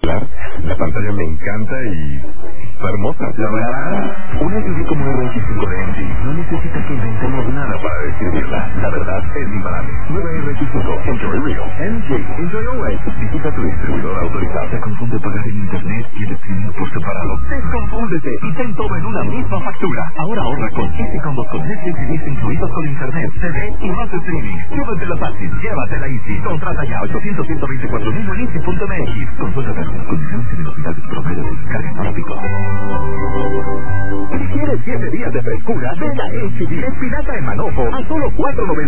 La pantalla me encanta y está hermosa. La verdad, una SUV como RX5 de MG no necesita que inventemos nada para describirla. La verdad es imparable. Nueva RX5, enjoy real. MG, enjoy always. Visita tu distribuidor autorizado. ¿Te confunde pagar en internet y el streaming por separado? Desconfúndete y ten todo en una misma factura. Ahora ahorra con Easy Combos con Netflix y Disney incluidos con internet, TV y más streaming. Llévatela fácil, llévatela Easy. Contrata ya 800-124.000 en Easy.mx. Consulta términos, condiciones y velocidades promedio de descarga inalámbrico. Si quieres 7 días de frescura, ven a HB. Espinaca en manojo a solo $4.99.